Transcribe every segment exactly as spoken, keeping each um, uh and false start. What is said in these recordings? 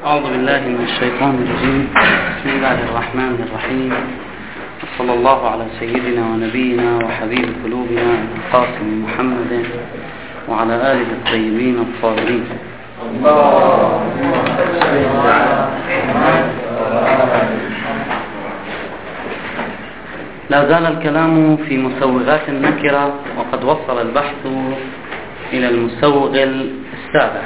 أعوذ بالله من الشيطان الرجيم. بسم الله الرحمن الرحيم. صلى الله على سيدنا ونبينا وحبيب قلوبنا القاسم محمد وعلى آله الطيبين الطاهرين. لا زال الكلام في مسوغات النكرة، وقد وصل البحث إلى المسوغ السابع.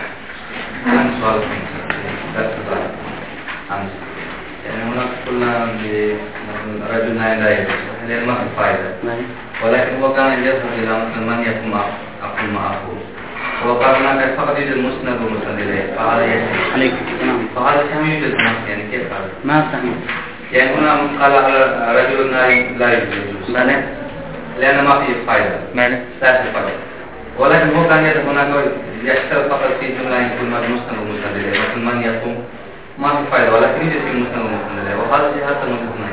يعني هناك قلنا برجل نائب هل ما في فائدة، ولكن هو كان يذهب إلى مثل من يكون أقل معه، وقال هناك فقط يوجد مسند ومسند إليه، فهذا يحتاج عليك نعم. فهذا سهم يوجد نفس، يعني كيف هذا؟ ما سهم؟ يعني هنا قال رجل نائب لا يجوز، لأن ما فيه فائدة، لا في فائدة، ولكن هو كان يذهب هناك يشترط فقط في جملة يكون مسند ومسند إليه، مثل من يكون ما في فائدة، ولكن يوجد في مسند ومسند إليه، وهذا شيء حتى متفقنا.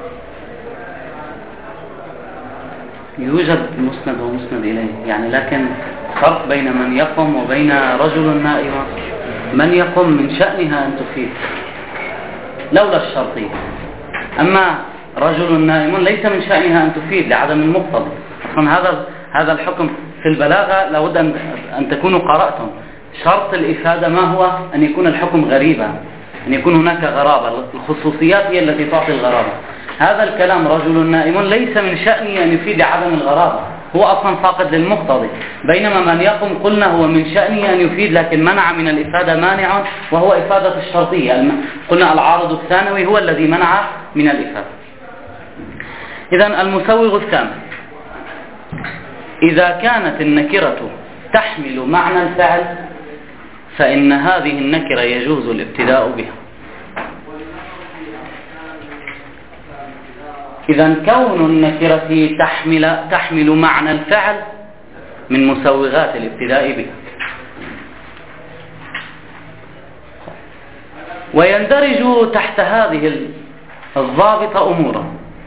يوجد مسند ومسند إليه يعني، لكن فرق بين من يقم وبين رجل نائم. من يقم من شأنها أن تفيد لولا الشرطية، أما رجل نائم ليس من شأنها أن تفيد لعدم المقتضى. أصلا هذا هذا الحكم في البلاغة لابد أن أن تكونوا قرأتم. شرط الإفادة ما هو؟ أن يكون الحكم غريبا، أن يكون هناك غرابة. الخصوصيات هي التي تعطي الغرابة. هذا الكلام رجل نائم ليس من شأنه أن يفيد عدم الغرابة، هو أصلا فاقد للمقتضي، بينما من يقوم قلنا هو من شأنه أن يفيد لكن منع من الإفادة مانع، وهو إفادة الشرطية. قلنا العارض الثانوي هو الذي منع من الإفادة. إذن المسوغ الثاني: إذا كانت النكرة تحمل معنى الفعل فإن هذه النكرة يجوز الابتداء بها. إذن كون النكرة تحمل تحمل معنى الفعل من مسوغات الابتداء بها. ويندرج تحت هذه الضابطة أمورا،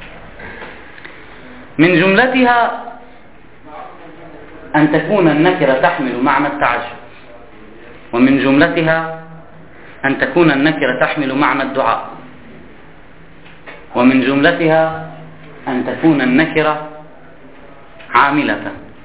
من جملتها أن تكون النكرة تحمل معنى التعجب، ومن جملتها أن تكون النكرة تحمل معنى الدعاء، ومن جملتها أن تكون النكرة عاملة.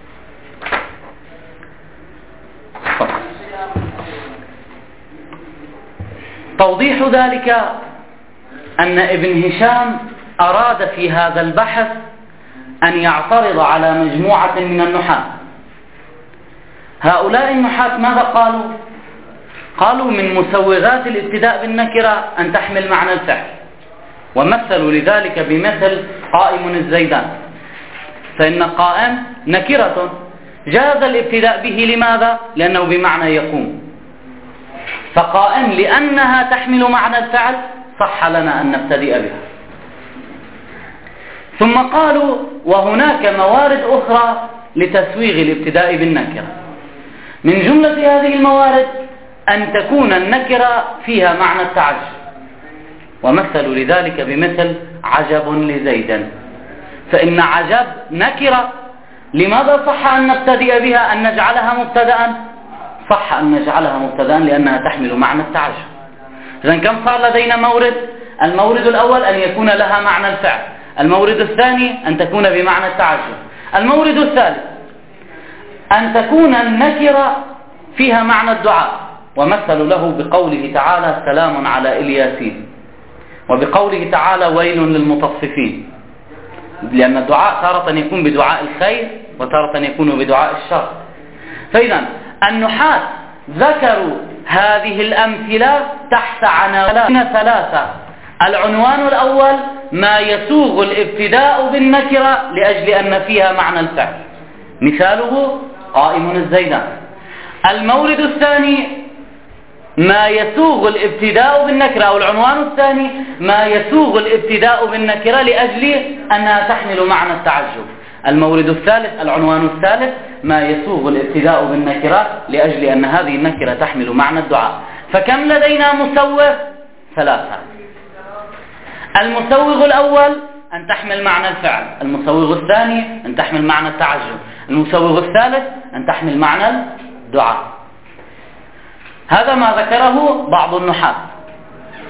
توضيح ذلك أن ابن هشام أراد في هذا البحث أن يعترض على مجموعة من النحاة. هؤلاء النحاة ماذا قالوا؟ قالوا من مسوغات الابتداء بالنكرة أن تحمل معنى الفعل، ومثلوا لذلك بمثل قائم الزيدان، فإن قائم نكرة جاز الابتداء به. لماذا؟ لأنه بمعنى يقوم، فقائم لأنها تحمل معنى الفعل صح لنا أن نبتدئ بها. ثم قالوا وهناك موارد أخرى لتسويغ الابتداء بالنكرة، من جملة هذه الموارد أن تكون النكرة فيها معنى التعجب، ومثلوا لذلك بمثل عجب لزيد، فإن عجب نكرة. لماذا صح أن نبتدئ بها أن نجعلها مبتدأ؟ صح أن نجعلها مبتدأ لأنها تحمل معنى التعجب. إذن كم صار لدينا مورد؟ المورد الأول أن يكون لها معنى الفعل، المورد الثاني أن تكون بمعنى التعجب، المورد الثالث أن تكون النكرة فيها معنى الدعاء، ومثلوا له بقوله تعالى سلام على الياسين، وبقوله تعالى ويل للمطففين، لأن الدعاء تارة يكون بدعاء الخير وتارة يكون بدعاء الشر. فإذا النحاة ذكروا هذه الأمثلة تحت عناوين ثلاثة. العنوان الأول ما يسوغ الابتداء بالنكرة لأجل أن فيها معنى الفعل، مثاله قائم الزيدان. المورد الثاني ما يسوغ الابتداء بالنكرة، أو العنوان الثاني ما يسوغ الابتداء بالنكرة لأجل أنها تحمل معنى التعجب. المورد الثالث العنوان الثالث ما يسوغ الابتداء بالنكرة لأجل أن هذه النكرة تحمل معنى الدعاء. فكم لدينا مسوغ؟ ثلاثة. المسوغ الأول أن تحمل معنى الفعل، المسوغ الثاني أن تحمل معنى التعجب، المسوغ الثالث أن تحمل معنى الدعاء. هذا ما ذكره بعض النحاة.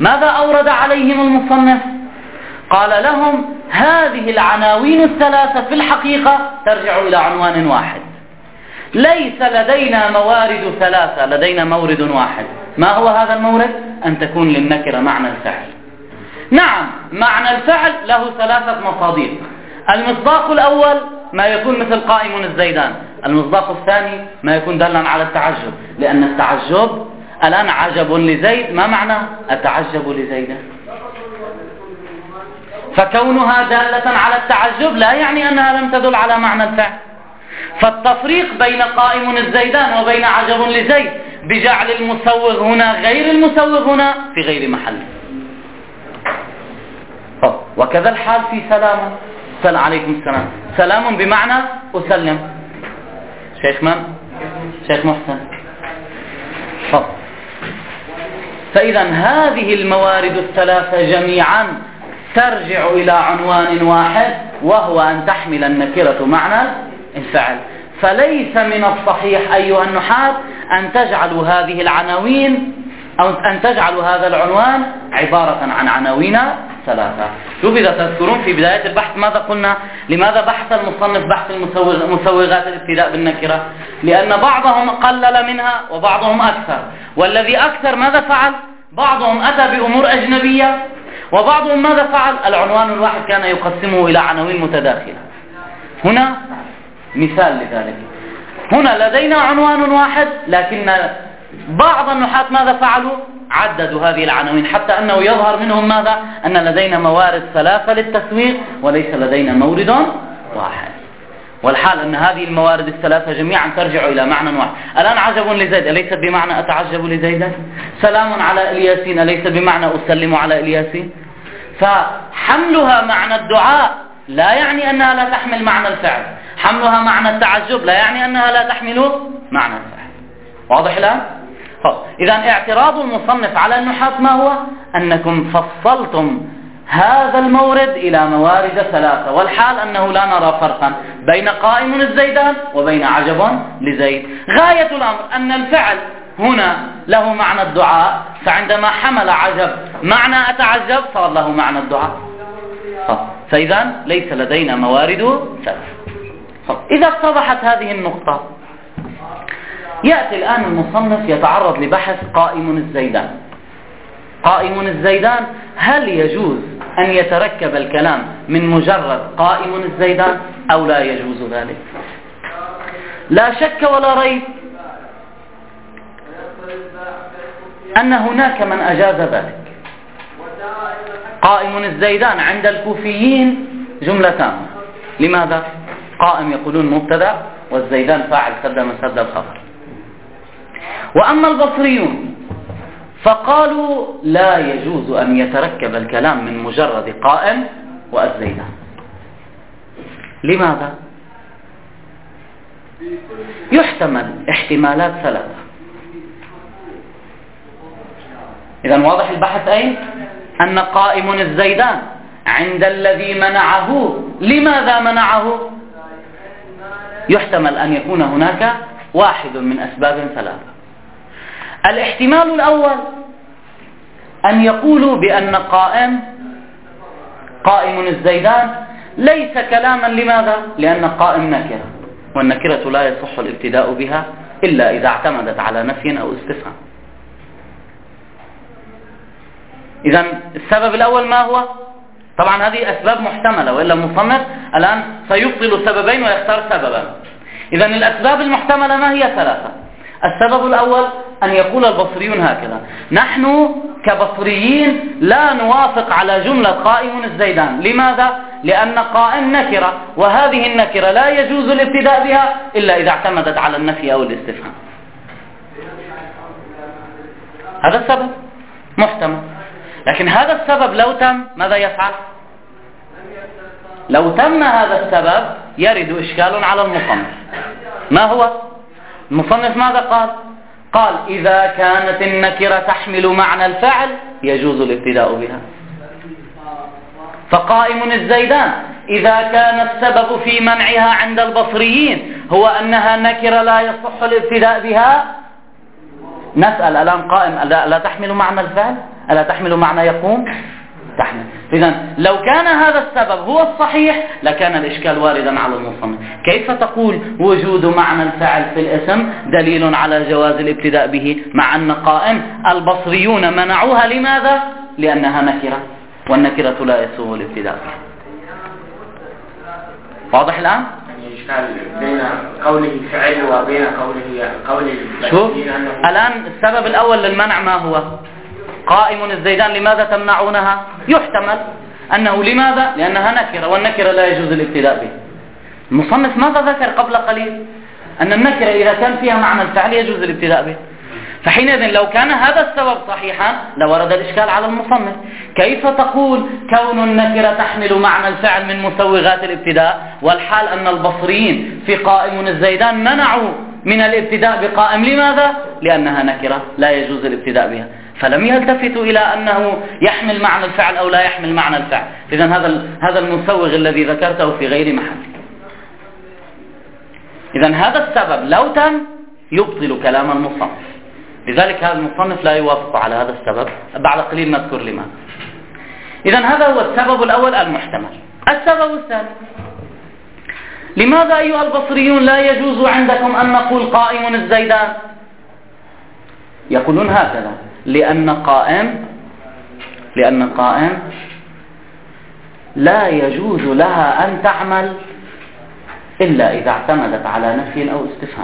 ماذا أورد عليهم المصنف؟ قال لهم هذه العناوين الثلاثة في الحقيقة ترجع إلى عنوان واحد. ليس لدينا موارد ثلاثة، لدينا مورد واحد. ما هو هذا المورد؟ أن تكون للنكرة معنى الفعل. نعم، معنى الفعل له ثلاثة مصادر. المصداق الأول ما يكون مثل قائم الزيدان. المصداق الثاني ما يكون دالا على التعجب، لأن التعجب الآن عجب لزيد، ما معنى أتعجب لزيد؟ فكونها دالة على التعجب لا يعني أنها لم تدل على معنى الفعل. فالتفريق بين قائم الزيدان وبين عجب لزيد بجعل المسوغ هنا غير المسوغ هنا في غير محل. وكذا الحال في سلام. سلام عليكم السلام. سلام بمعنى أسلم. شيخ من؟ شيخ محسن. فضل. فإذا هذه الموارد الثلاثة جميعا ترجع إلى عنوان واحد، وهو أن تحمل النكرة معنى الفعل. فليس من الصحيح أيها النحاة أن تجعلوا هذه العناوين أو أن تجعلوا هذا العنوان عبارة عن عناوين ثلاثة. شوف إذا تذكرون في بداية البحث ماذا قلنا؟ لماذا بحث المصنف بحث المسوغات الابتداء بالنكرة؟ لأن بعضهم قلل منها وبعضهم أكثر، والذي أكثر ماذا فعل؟ بعضهم أتى بأمور أجنبية، وبعضهم ماذا فعل؟ العنوان الواحد كان يقسمه إلى عناوين متداخلة. هنا مثال لذلك. هنا لدينا عنوان واحد، لكن بعض النحاة ماذا فعلوا؟ عددوا هذه العناوين حتى أنه يظهر منهم ماذا؟ أن لدينا موارد ثلاثة للتسويق وليس لدينا مورد واحد. والحال أن هذه الموارد الثلاثة جميعا ترجع إلى معنى واحد. الآن عجب لزيد أليس بمعنى أتعجب لزيد؟ سلام على الياسين أليس بمعنى أسلم على الياسين؟ فحملها معنى الدعاء لا يعني أنها لا تحمل معنى الفعل، حملها معنى التعجب لا يعني أنها لا تحمل معنى الفعل. واضح الآن؟ إذا اعتراض المصنف على النحاة ما هو؟ أنكم فصلتم هذا المورد إلى موارد ثلاثة، والحال أنه لا نرى فرقا بين قائم الزيدان وبين عجب لزيد. غاية الأمر أن الفعل هنا له معنى الدعاء، فعندما حمل عجب معنى أتعجب صار له معنى الدعاء. فإذا ليس لدينا موارد ثلاثة. إذا اتضحت هذه النقطة يأتي الآن المصنف يتعرض لبحث قائم الزيدان. قائم الزيدان هل يجوز أن يتركب الكلام من مجرد قائم الزيدان أو لا يجوز ذلك؟ لا شك ولا ريب أن هناك من أجاز ذلك. قائم الزيدان عند الكوفيين جملتان. لماذا؟ قائم يقولون مبتدأ والزيدان فاعل سد مسد الخبر. وأما البصريون فقالوا لا يجوز أن يتركب الكلام من مجرد قائم والزيدان. لماذا؟ يحتمل احتمالات ثلاثة. إذا واضح البحث أين؟ أن قائم الزيدان عند الذي منعه لماذا منعه؟ يحتمل أن يكون هناك واحد من أسباب ثلاثة. الاحتمال الأول أن يقولوا بأن قائم قائم الزيدان ليس كلاما. لماذا؟ لأن قائم نكرة، والنكرة لا يصح الابتداء بها إلا إذا اعتمدت على نفي أو استفهام. إذن السبب الأول ما هو؟ طبعا هذه أسباب محتملة، وإلا المصنف الآن سيبطل سببين ويختار سببا. إذن الأسباب المحتملة ما هي؟ ثلاثة. السبب الأول أن يقول البصريون هكذا: نحن كبصريين لا نوافق على جملة قائم الزيدان. لماذا؟ لأن قائم نكرة، وهذه النكرة لا يجوز الابتداء بها إلا إذا اعتمدت على النفي أو الاستفهام. هذا السبب محتمل. لكن هذا السبب لو تم ماذا يفعل؟ لو تم هذا السبب يرد إشكال على المصنف. ما هو؟ المصنف ماذا قال؟ قال إذا كانت النكرة تحمل معنى الفعل يجوز الابتداء بها. فقائم الزيدان إذا كان السبب في منعها عند البصريين هو أنها نكرة لا يصح الابتداء بها، نسأل الآن قائم لا, لا تحمل معنى الفعل؟ ألا تحمل معنى يقوم؟ تحمل. إذن لو كان هذا السبب هو الصحيح لكان الإشكال واردا على المصنف. كيف تقول وجود معنى الفعل في الاسم دليل على جواز الابتداء به مع أن قائم البصريون منعوها؟ لماذا؟ لأنها نكرة، والنكرة لا يسوغ الابتداء بها. واضح الآن؟ الإشكال بين قوله فعل وبين قوله قول شوف الآن السبب الأول للمنع ما هو؟ قائم الزيدان لماذا تمنعونها؟ يحتمل أنه لماذا؟ لأنها نكرة، والنكرة لا يجوز الابتداء به. المصنف ماذا ذكر قبل قليل؟ أن النكرة إذا كان فيها معنى الفعل يجوز الابتداء به. فحينئذ لو كان هذا السبب صحيحا لورد الإشكال على المصنف. كيف تقول كون النكرة تحمل معنى الفعل من مسوغات الابتداء، والحال أن البصريين في قائم الزيدان منعوا من الابتداء بقائم؟ لماذا؟ لأنها نكرة لا يجوز الابتداء بها. فلم يلتفتوا إلى أنه يحمل معنى الفعل أو لا يحمل معنى الفعل. إذن هذا هذا المسوغ الذي ذكرته في غير محل. إذن هذا السبب لو تم يبطل كلام المصنف. لذلك هذا المصنف لا يوافق على هذا السبب. بعد قليل نذكر لماذا. إذن هذا هو السبب الأول المحتمل. السبب الثاني: لماذا أيها البصريون لا يجوز عندكم أن نقول قائم الزيدان؟ يقولون هكذا: لأن قائم لأن قائم لا يجوز لها أن تعمل إلا إذا اعتمدت على نفي أو استفهام.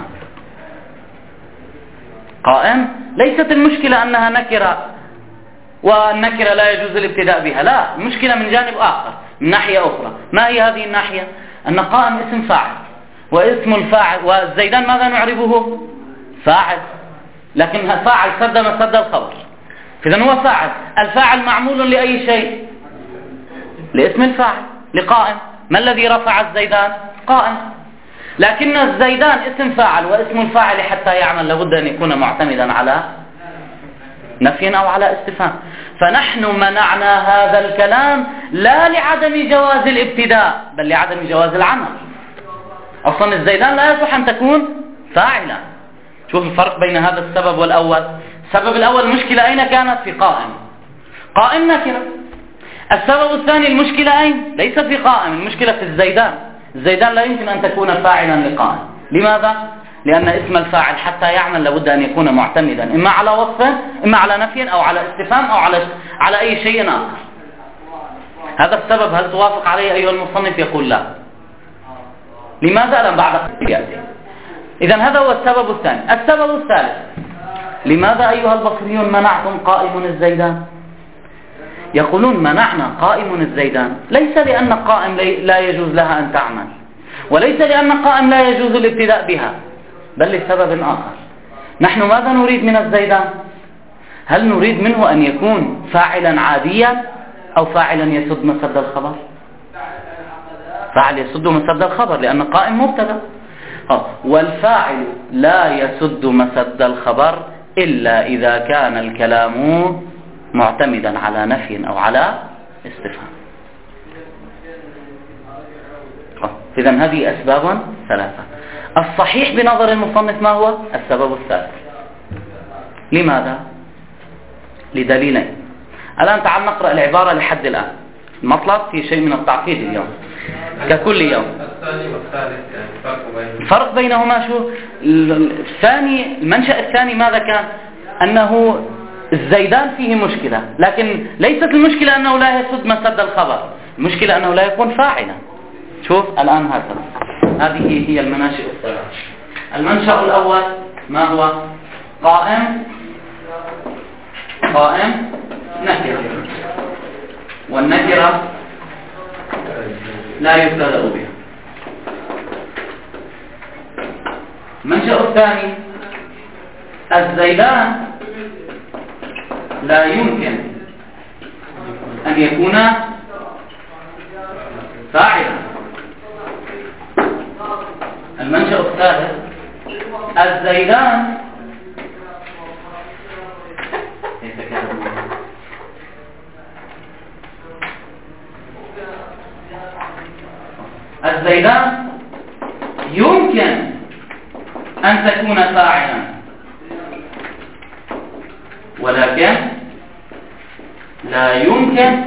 قائم ليست المشكلة أنها نكرة والنكرة لا يجوز الابتداء بها، لا، المشكلة من جانب آخر، من ناحية أخرى. ما هي هذه الناحية؟ أن قائم اسم فاعل، واسم الفاعل والزيدان ماذا نعربه؟ فاعل، لكن فاعل سد مسد الخبر، إذن هو فاعل. الفاعل معمول لأي شيء؟ لاسم الفاعل، لقائم. ما الذي رفع الزيدان؟ قائم. لكن الزيدان اسم فاعل، واسم الفاعل حتى يعمل لابد أن يكون معتمدا على نفي أو على استفهام. فنحن منعنا هذا الكلام لا لعدم جواز الابتداء بل لعدم جواز العمل. أصلا الزيدان لا يصح أن تكون فاعلا. شوف الفرق بين هذا السبب والأول. السبب الأول المشكلة أين كانت؟ في قائم. قائم نكرة. السبب الثاني المشكلة أين؟ ليس في قائم، المشكلة في الزيدان. الزيدان لا يمكن أن تكون فاعلا لقائم. لماذا؟ لأن اسم الفاعل حتى يعمل لابد أن يكون معتمدا إما على وصف، إما على نفي أو على استفهام أو على على أي شيء آخر. هذا السبب هل توافق عليه أيها المصنف؟ يقول لا. لماذا؟ لم بعد يأتي. إذن هذا هو السبب الثاني. السبب الثالث: لماذا أيها البصريون منعتم قائم الزيدان؟ يقولون منعنا قائم الزيدان ليس لأن قائم لا يجوز لها أن تعمل، وليس لأن قائم لا يجوز الابتداء بها، بل لسبب آخر. نحن ماذا نريد من الزيدان؟ هل نريد منه أن يكون فاعلا عاديا أو فاعلا يسد مسد الخبر؟ فاعل يسد مسد الخبر لأن قائم مبتدا، والفاعل لا يسد مسد الخبر إلا إذا كان الكلام معتمدا على نفي أو على استفهام. إذن هذه أسباب ثلاثة. الصحيح بنظر المصنف ما هو؟ السبب الثالث. لماذا؟ لدليلين. الآن تعال نقرأ العبارة لحد الآن. المطلب في شيء من التعقيد اليوم ككل يوم. الثاني والثالث يعني فرق بينهما. الفرق بينهما شو؟ الثاني المنشأ الثاني ماذا كان؟ أنه الزيدان فيه مشكلة، لكن ليست المشكلة أنه لا يسد مسد الخبر، المشكلة أنه لا يكون فاعلا. شوف الآن هكذا، هذه هي المناشئ الثلاث. المنشأ الأول ما هو؟ قائم قائم نكرة، والنكرة لا يبتدأ بها. المنشأ الثاني: الزيدان لا يمكن أن يكون فاعلا. المنشأ الثالث: الزيدان الزيدان يمكن أن تكون فاعلا، ولكن لا يمكن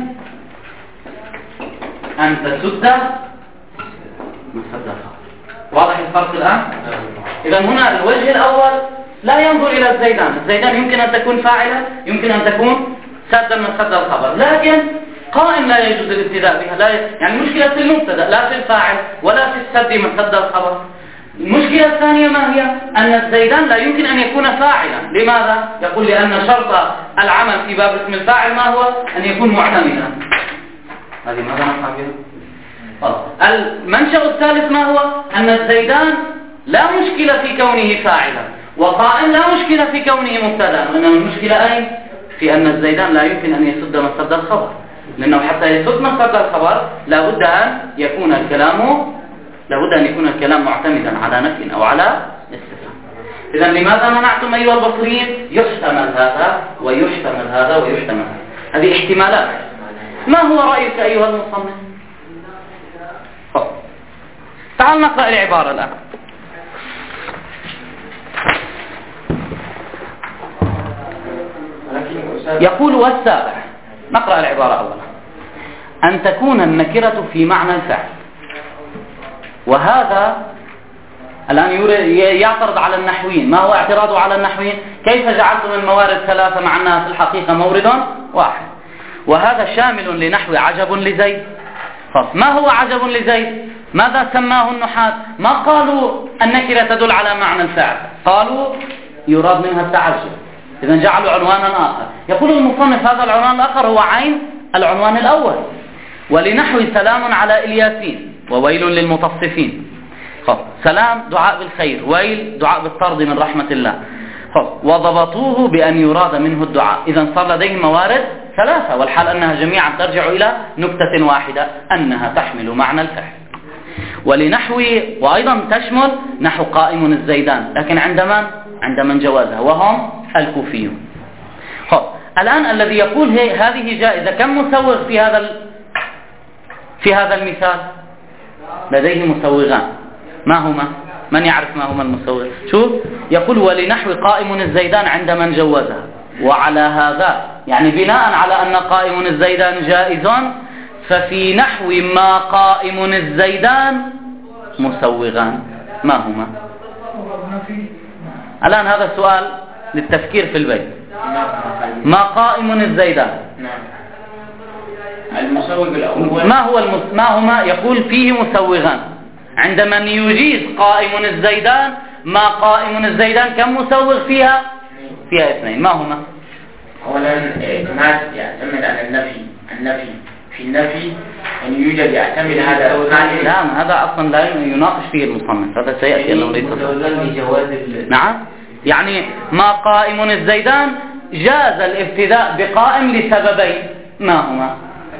أن تسد مسد الخبر. واضح الفرق الآن؟ إذا هنا الوجه الأول لا ينظر إلى الزيدان. الزيدان يمكن أن تكون فاعلة، يمكن أن تكون سدا من سد الخبر، لكن قائم لا يجوز الابتداء بها. لا ي... يعني مشكلة في المبتدأ لا في الفاعل ولا في السد من سد الخبر. المشكلة الثانية ما هي؟ أن الزيدان لا يمكن أن يكون فاعلا. لماذا؟ يقول لأن شرط العمل في باب اسم الفاعل ما هو؟ أن يكون معتمدا. هذه ماذا نفهم بها؟ المنشأ الثالث ما هو؟ أن الزيدان لا مشكلة في كونه فاعلا، وقائم لا مشكلة في كونه مبتدا، وإنما المشكلة أين؟ في أن الزيدان لا يمكن أن يسد مسد الخبر، لأنه حتى يسد مسد الخبر لابد أن يكون الكلام لابد أن يكون الكلام معتمدا على نفي أو على استثناء. إذا لماذا منعتم أيها البصريين؟ يحتمل هذا ويحتمل هذا ويحتمل هذا. هذه احتمالات. ما هو رأيك أيها المصنف؟ تعال نقرأ العبارة الآن. يقول والسابع، نقرأ العبارة أولا، أن تكون النكرة في معنى الفعل. وهذا الآن يعترض على النحويين. ما هو اعتراضه على النحويين؟ كيف جعلتم الموارد ثلاثة مع أنها في الحقيقة مورد واحد؟ وهذا شامل لنحو عجب لزيد. ما هو عجب لزيد؟ ماذا سماه النحاة؟ ما قالوا النكرة تدل على معنى الفعل، قالوا يراد منها التعجب. إذا جعلوا عنوانا آخر. يقول المصنف هذا العنوان الآخر هو عين العنوان الأول. ولنحو سلام على إلياسين وويل للمطففين. خب. سلام دعاء بالخير، ويل دعاء بالطرد من رحمة الله. خب. وضبطوه بأن يراد منه الدعاء. إذا صار لديهم موارد ثلاثة، والحال أنها جميعا ترجع إلى نكتة واحدة، أنها تحمل معنى الفعل. ولنحو وأيضا تشمل نحو قائم الزيدان، لكن عند من؟ عند من جوازها وهم الكوفيون. خب. الآن الذي يقول هي هذه جائزة، كم مسوغ في هذا ال... في هذا المثال؟ لديه مسوغان. ما هما؟ من يعرف ما هما المسوغ؟ شوف، يقول ولنحو قائم الزيدان عند من جوزها. وعلى هذا يعني بناء على أن قائم الزيدان جائز، ففي نحو ما قائم الزيدان مسوغان. ما هما؟ الآن هذا السؤال للتفكير في البيت. ما قائم الزيدان؟ المسوغ الأول ما هو المس... ما هما؟ يقول فيه مسوغان. عند من يجيز قائم الزيدان ما قائم الزيدان كم مسوغ فيها؟ فيها اثنين. ما هما؟ أولا اعتماد يعتمد على النفي. النفي في النفي أن يوجد يعتمد هذا. لا، هذا أصلا لا يناقش فيه المصنف، هذا سيأتي الأمر. نعم، يعني ما قائم الزيدان جاز الابتداء بقائم لسببين. ما هما؟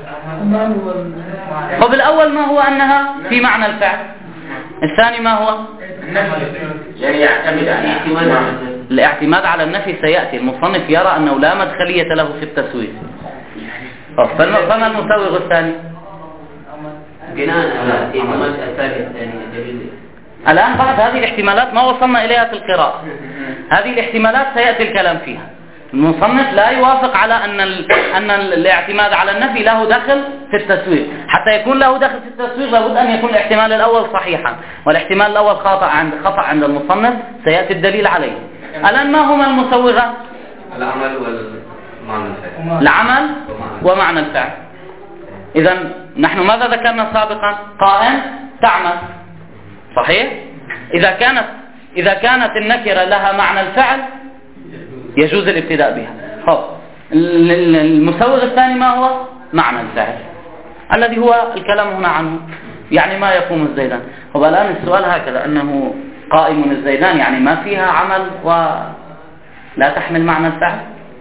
طب الأول ما هو؟ أنها في معنى الفعل. الثاني ما هو؟ يعني يعتمد على الاعتماد على النفي. سيأتي المصنف يرى أنه لا مدخلية له في التسويق. فما المسوغ الثاني؟ بناء على الثاني الثاني الآن بعد هذه الاحتمالات ما وصلنا إليها في القراءة. هذه الاحتمالات سيأتي الكلام فيها. المصنف لا يوافق على أن أن الاعتماد على النفي له دخل في التسويق. حتى يكون له دخل في التسويق لابد أن يكون الاحتمال الأول صحيحا، والاحتمال الأول خطأ عند خطأ عند المصنف سيأتي الدليل عليه. الآن ما هما المسوغان؟ العمل والمعنى الفعل. العمل ومعنى الفعل. إذا نحن ماذا ذكرنا سابقا؟ قائم تعمل، صحيح؟ إذا كانت إذا كانت النكرة لها معنى الفعل يجوز الابتداء بها. خب. المسوغ الثاني ما هو؟ معنى الفعل الذي هو الكلام هنا عنه، يعني ما يقوم الزيدان. هو الآن السؤال هكذا، أنه قائم الزيدان يعني ما فيها عمل ولا تحمل معنى الفعل.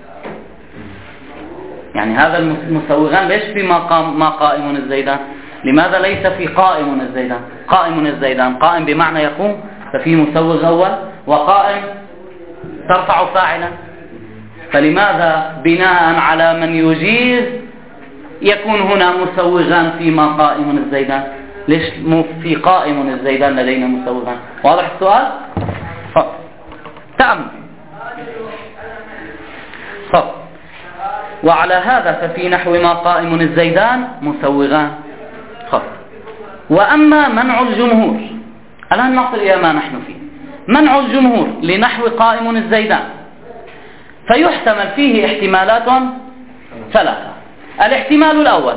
يعني هذا المسوغان ليش في ما قام ما قائم الزيدان؟ لماذا ليس في قائم الزيدان؟ قائم الزيدان قائم بمعنى يقوم، ففيه مسوغ أول، وقائم ترفع فاعلا. فلماذا بناء على من يجيز يكون هنا مسوغان فيما قائم الزيدان؟ ليش مو في قائم الزيدان لدينا مسوغان؟ واضح السؤال؟ طب تأمل. طب وعلى هذا ففي نحو ما قائم الزيدان مسوغان. خلاص. وأما منع الجمهور، الآن نصل إلى ما نحن فيه. منع الجمهور لنحو قائم الزيدان فيحتمل فيه احتمالات ثلاثة. الاحتمال الأول،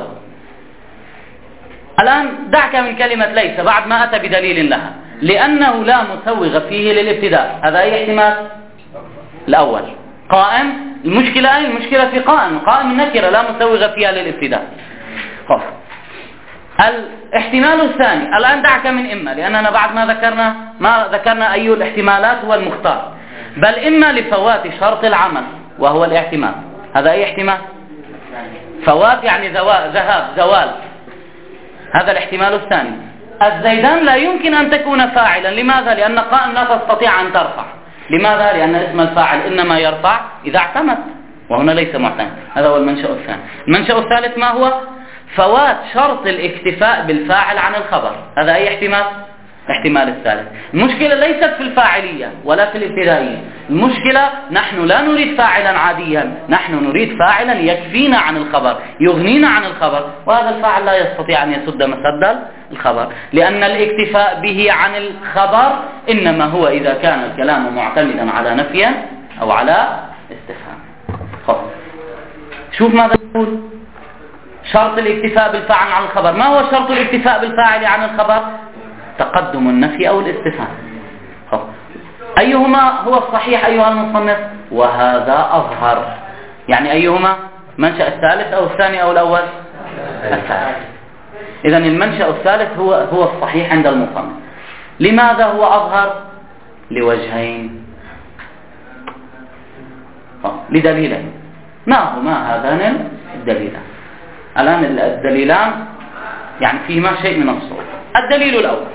الآن دعك من كلمة ليس بعد ما أتى بدليل لها، لأنه لا مسوغ فيه للابتداء. هذا أي احتمال؟ الأول قائم. المشكلة أي المشكلة في قائم، قائم النكرة لا مسوغ فيها للابتداء. خلاص. الاحتمال الثاني، الآن دعك من إما، لأننا بعد ما ذكرنا ما ذكرنا أي الاحتمالات هو المختار، بل إما لفوات شرط العمل وهو الاحتمال. هذا أي احتمال؟ فوات يعني ذهاب زوال. هذا الاحتمال الثاني. الزيدان لا يمكن أن تكون فاعلا. لماذا؟ لأن قائم لا تستطيع أن ترفع. لماذا؟ لأن اسم الفاعل إنما يرفع إذا اعتمد، وهنا ليس معتمد. هذا هو المنشأ الثاني. المنشأ الثالث ما هو؟ فوات شرط الاكتفاء بالفاعل عن الخبر. هذا أي احتمال؟ الاحتمال الثالث. المشكلة ليست في الفاعلية ولا في الابتدائية. المشكلة نحن لا نريد فاعلا عاديا، نحن نريد فاعلا يكفينا عن الخبر، يغنينا عن الخبر، وهذا الفاعل لا يستطيع أن يسد مسد الخبر، لأن الاكتفاء به عن الخبر إنما هو إذا كان الكلام معتمدا على نفي أو على استفهام. خلاص. شوف ماذا يقول. شرط الاكتفاء بالفاعل عن الخبر. ما هو شرط الاكتفاء بالفاعل عن الخبر؟ تقدم النفي أو الاستفهام. أيهما هو الصحيح أيها المصنف؟ وهذا أظهر. يعني أيهما؟ منشأ الثالث أو الثاني أو الأول؟ الثالث. إذن المنشأ الثالث هو هو الصحيح عند المصنف. لماذا هو أظهر؟ لوجهين، لدليلين. ما هما هذان الدليلان؟ الآن الدليلان يعني فيهما شيء من الصعوبة. الدليل الأول،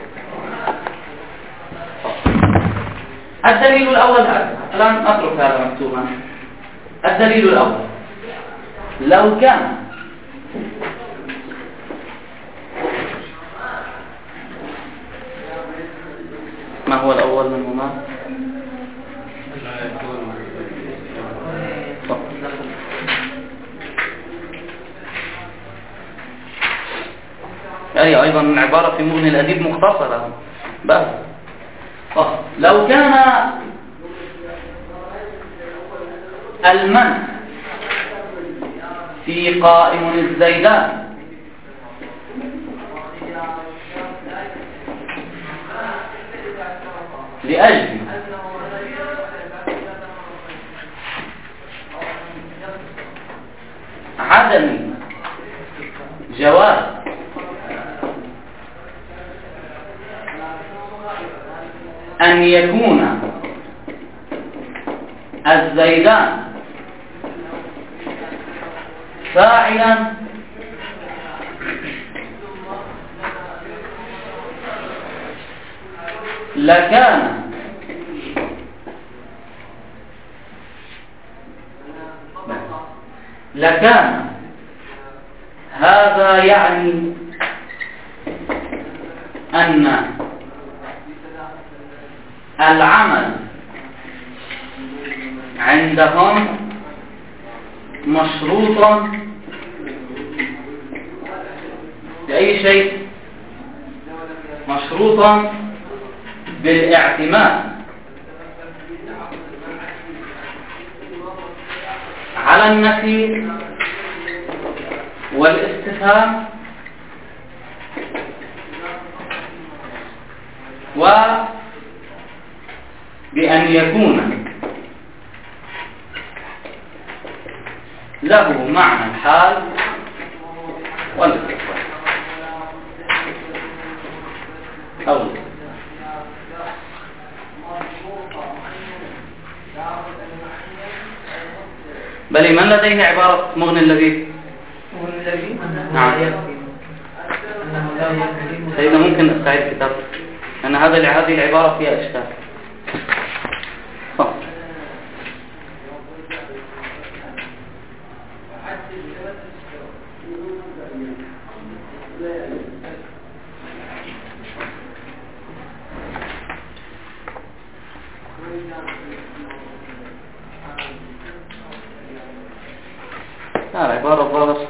الدليل الأول هذا. الآن أترك هذا مكتوبا. الدليل الأول، لو كان ما هو الأول منهما؟ أي أيضا العبارة في مغني الأديب مختصرة. بس لو كان المنع في قائم الزيدان لأجل عدم جواز أن يكون الزيدان فاعلا لكان لكان هذا يعني أن العمل عندهم مشروطا بأي شيء؟ مشروطا بالاعتماد على النفي والاستفهام وبأن يكون له معنى الحال والاستقبال أو بل من لديه عبارة مغني اللبيب؟ مغني اللبيب؟ نعم. سيدنا ممكن استعيد كتاب لأن هذا هذه العبارة فيها إشكال. صح. لا عبارة ضابط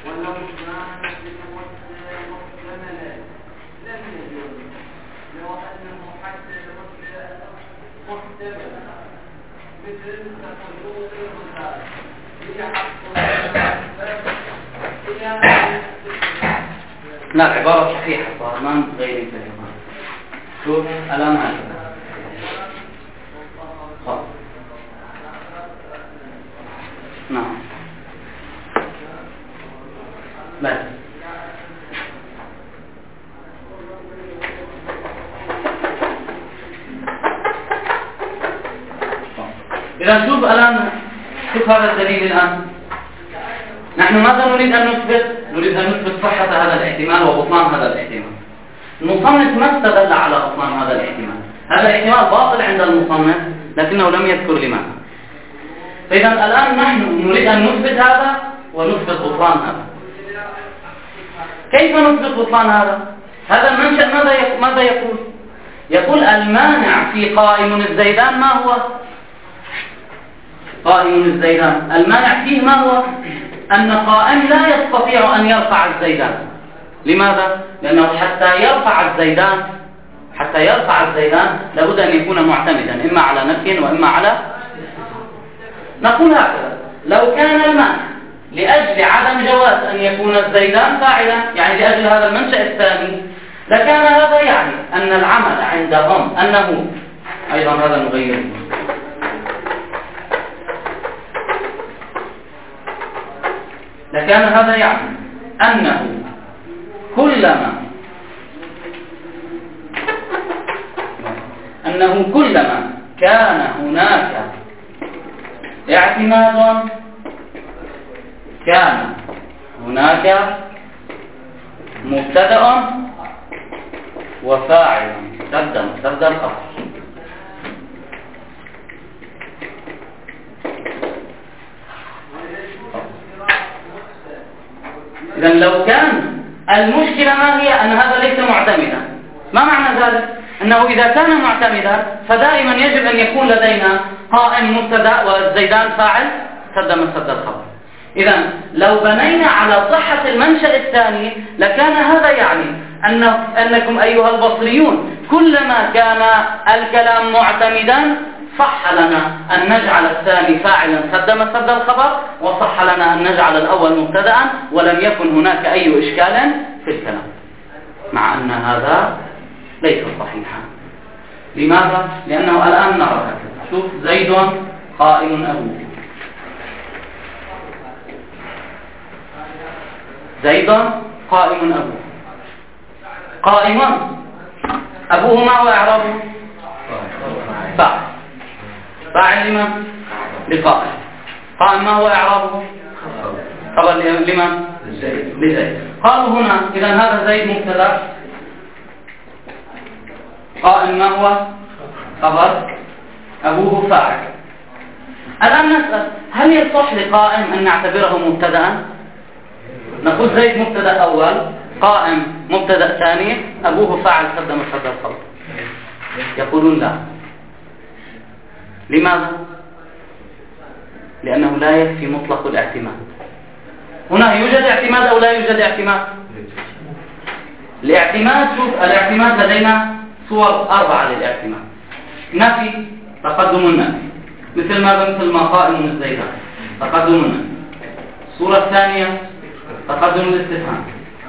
لا عبارة صحيحة صارمان غير كلمة. شوف الآن هكذا خلاص نعم بس إذا شوف الآن شوف هذا الدليل الآن نحن ماذا نريد أن نثبت؟ نريد أن نثبت صحة هذا الاحتمال وبطلان هذا الاحتمال. المصنف ما استدل على بطلان هذا الاحتمال، هذا الاحتمال باطل عند المصنف لكنه لم يذكر لماذا. فإذا الآن نحن نريد أن نثبت هذا ونثبت بطلان هذا. كيف نثبت بطلان هذا؟ هذا المنشأ ماذا ماذا يقول؟ يقول المانع في قائم الزيدان ما هو؟ قائم الزيدان المانع فيه ما هو؟ أن قائم لا يستطيع أن يرفع الزيدان. لماذا؟ لأنه حتى يرفع الزيدان حتى يرفع الزيدان لابد أن يكون معتمدا إما على نفي وإما على. نقول هكذا: لو كان المانع لأجل عدم جواز أن يكون الزيدان فاعلا، يعني لأجل هذا المنشأ الثاني، لكان هذا يعني أن العمل عندهم أنه أيضا هذا نغيره لكان هذا يعني أنه كلما أنه كلما كان هناك اعتماد كان هناك مبتدأ وفاعل تبدأ تبدأ الخبر. إذن لو كان المشكلة ما هي أن هذا ليس معتمدا، ما معنى ذلك؟ أنه إذا كان معتمدا فدائما يجب أن يكون لدينا قائم مبتدأ والزيدان فاعل سد مسد الخبر. إذن لو بنينا على صحة المنشأ الثاني لكان هذا يعني أن أنكم أيها البصريون كلما كان الكلام معتمدا صح لنا أن نجعل الثاني فاعلا سد مسد الخبر، وصح لنا أن نجعل الأول مبتدأ، ولم يكن هناك أي إشكال في الكلام، مع أن هذا ليس صحيحا. لماذا؟ لأنه الآن نرى هكذا. شوف: زيد قائم أبوه. زيد قائم أبوه. قائم أبوه ما هو إعرابه؟ فاعل. فاعل لمن؟ لقائم. قائم ما هو إعرابه؟ خبر لمن؟ لزيد. قالوا هنا إذا هذا زيد مبتدأ، قائم ما هو؟ خبر، أبوه فاعل. الآن نسأل: هل يصح لقائم أن نعتبره مبتدأ؟ نقول زيد مبتدأ أول، قائم مبتدأ ثاني، أبوه فاعل سد مسد الخبر. يقولون لا. لماذا؟ لأنه لا يكفي مطلق الاعتماد. هنا يوجد اعتماد أو لا يوجد اعتماد؟ الاعتماد، شوف الاعتماد لدينا صور أربعة للاعتماد: نفي، تقدم النفي، مثل ماذا؟ مثل ما قائم الزيدان، تقدم النفي. الصورة الثانية تقدم الاستفهام.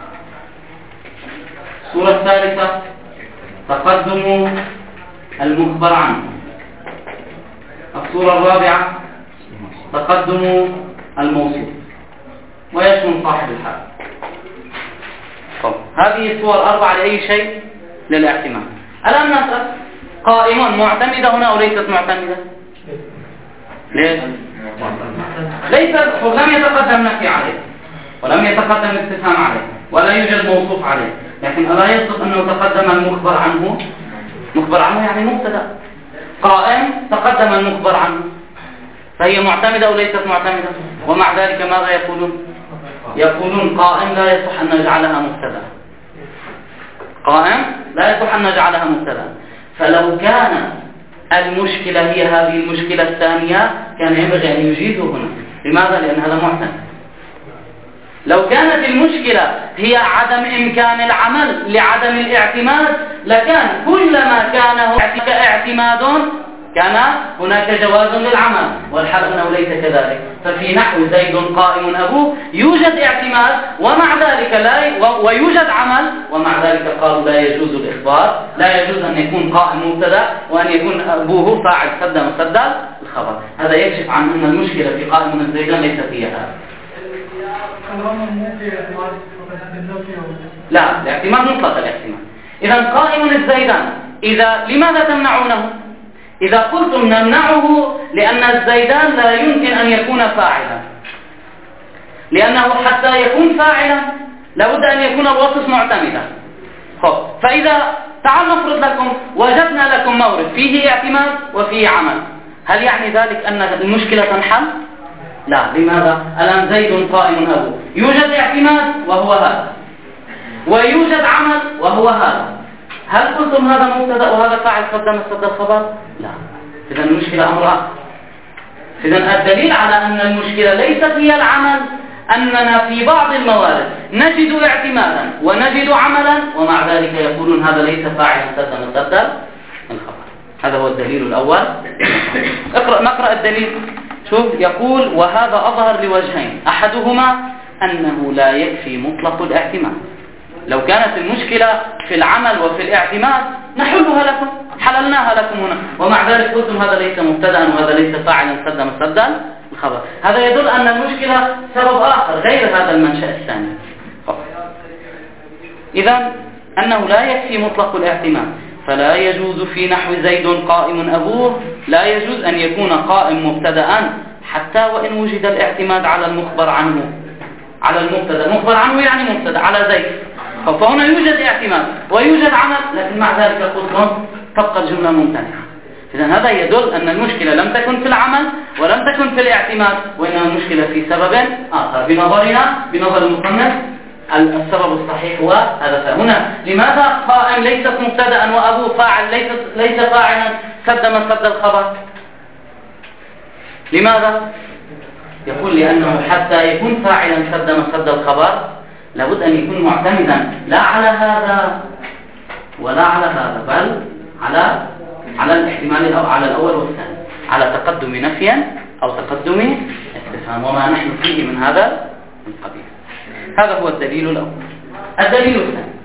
الصورة الثالثة تقدم المخبر عنه. الصورة الرابعة تقدم الموصوف، ويشمل صاحب الحال. طب هذه الصور أربعة لأي شيء؟ للاعتماد. الآن نسأل: قائم معتمدة هنا أو ليست معتمدة؟ ليش؟ ليس، لم يتقدم نفي عليه ولم يتقدم استفهام عليه ولا يوجد موصوف عليه، لكن ألا يصدق أنه تقدم المخبر عنه؟ مخبر عنه يعني مبتدأ. قائم تقدم المخبر عنه، فهي معتمدة أو ليست معتمدة؟ ومع ذلك ماذا يقولون؟ يقولون قائم لا يصح أن نجعلها مبتدأ. قائم لا يصح أن نجعلها مبتدأ. فلو كان المشكلة هي هذه المشكلة الثانية كان ينبغي أن يجيزه هنا. لماذا؟ لأن هذا معتمد. لو كانت المشكلة هي عدم إمكان العمل لعدم الاعتماد لكان كلما كان هناك اعتماد كان هناك جواز للعمل، والحال أنه ليس كذلك. ففي نحو زيد قائم أبوه يوجد اعتماد ومع ذلك لا ويوجد عمل، ومع ذلك قالوا لا يجوز الإخبار، لا يجوز أن يكون قائم مبتدأ وأن يكون أبوه فاعل سد مسد الخبر. هذا يكشف عن أن المشكلة في قائم الزيدان ليست هي هذا. لا، الاعتماد مطلق الاعتماد. إذا قائم الزيدان إذا لماذا تمنعونه؟ إذا قلتم نمنعه لأن الزيدان لا يمكن أن يكون فاعلا، لأنه حتى يكون فاعلا لابد أن يكون الوصف معتمدا. خب، فإذا تعال نفرض لكم وجدنا لكم مورد فيه اعتماد وفيه عمل، هل يعني ذلك أن المشكلة تنحل؟ لا. لماذا؟ الآن زيد قائم أبوه يوجد اعتماد وهو هذا، ويوجد عمل وهو هذا. هل قلتم هذا مبتدأ وهذا فاعل قدم الصد الخبر؟ لا. إذا المشكلة أمر آخر. إذا الدليل على أن المشكلة ليست هي العمل أننا في بعض الموارد نجد اعتمادا ونجد عملا ومع ذلك يقولون هذا ليس فاعلا قدم الصد الخبر. هذا هو الدليل الأول. اقرأ نقرأ الدليل. شوف، يقول وهذا أظهر لوجهين، أحدهما أنه لا يكفي مطلق الاعتماد. لو كانت المشكلة في العمل وفي الاعتماد نحلها لكم، حللناها لكم هنا، ومع ذلك قلتم هذا ليس مبتدأ وهذا ليس فاعلا سد مسدا الخبر. هذا يدل أن المشكلة سبب آخر غير هذا المنشأ الثاني. إذن أنه لا يكفي مطلق الاعتماد، فلا يجوز في نحو زيد قائم أبوه، لا يجوز أن يكون قائم مبتدأ حتى وإن وجد الاعتماد على المخبر عنه، على المبتدأ. مخبر عنه يعني مبتدأ على زيد، فهنا يوجد اعتماد ويوجد عمل، لكن مع ذلك قلتم تبقى الجملة ممتنعة. إذن هذا يدل أن المشكلة لم تكن في العمل ولم تكن في الاعتماد، وإنما المشكلة في سبب آخر. بنظرنا بنظر المصنف السبب الصحيح هو هذا. هنا لماذا قائم ليست مبتدأ وأبوه فاعل ليس ليس فاعلا سد مسد الخبر؟ لماذا؟ يقول لأنه حتى يكون فاعلا سد مسد الخبر لابد أن يكون معتمدا لا على هذا ولا على هذا، بل على على الاحتمال أو على الأول والثاني، على تقدم نفيا أو تقدم استفهام، وما نحن فيه من هذا القبيل. هذا هو الدليل الأول. الدليل الثاني،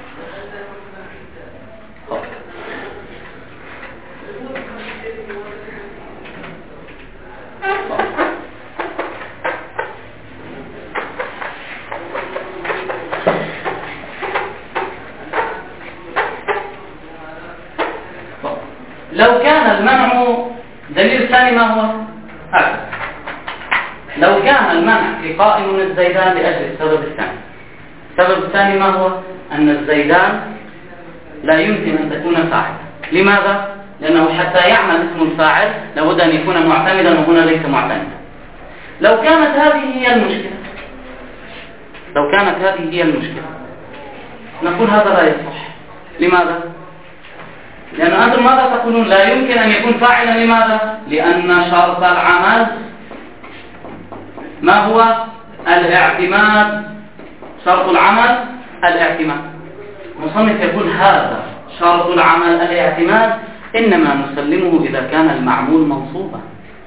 لو كان المنع، دليل الثاني ما هو؟ هذا. لو كان المنع في قائم الزيدان لأجل السبب الثاني. السبب الثاني ما هو؟ أن الزيدان لا يمكن أن تكون فاعل. لماذا؟ لأنه حتى يعمل اسم الفاعل لابد أن يكون معتمدا وهنا ليس معتمدا. لو كانت هذه هي المشكلة لو كانت هذه هي المشكلة نقول هذا لا يصح. لماذا؟ لأن أنتم ماذا تقولون؟ لا يمكن أن يكون فاعلا. لماذا؟ لأن شرط العمل ما هو؟ الاعتماد. شرط العمل الاعتماد. مصنف يقول هذا شرط العمل الاعتماد، إنما نسلمه إذا كان المعمول منصوبا.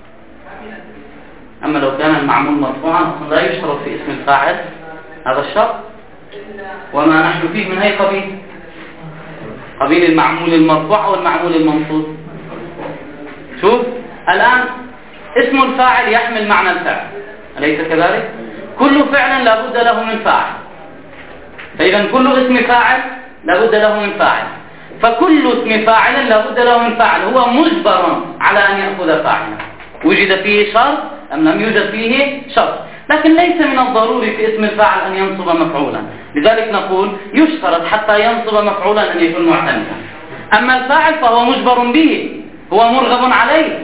أما لو كان المعمول مرفوعا لا يشترط في اسم الفاعل هذا الشرط، وما نحن فيه من أي قبيل؟ قبيل المعمول المرفوع والمعمول المنصوب. شوف الآن اسم الفاعل يحمل معنى الفعل، أليس كذلك؟ كل فعل لابد له من فاعل، فإذا كل اسم فاعل لابد له من فاعل، فكل اسم فاعل لابد له من فاعل، هو مجبر على أن يأخذ فاعلا، وجد فيه شرط أم لم يوجد فيه شرط. لكن ليس من الضروري في اسم الفاعل أن ينصب مفعولا، لذلك نقول يشترط حتى ينصب مفعولا أن يكون معتمدا. أما الفاعل فهو مجبر به، هو مرغب عليه،